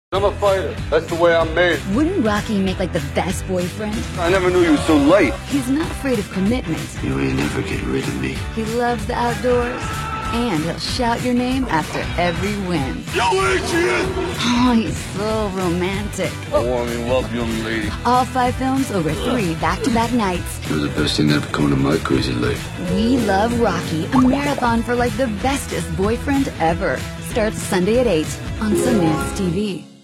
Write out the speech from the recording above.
I'm a fighter. That's the way I'm made. Wouldn't Rocky make like the best boyfriend? I never knew you were so light. He's not afraid of commitment. You ain't never get rid of me. He loves the outdoors. And he'll shout your name after every win. Yo, Adrian! Oh, he's so romantic. I want to love young lady. All 5 films over 3 back-to-back nights. You're the best thing that ever come to my crazy life. We Love Rocky, a marathon for like the bestest boyfriend ever. Starts Sunday at 8 on Sundance TV.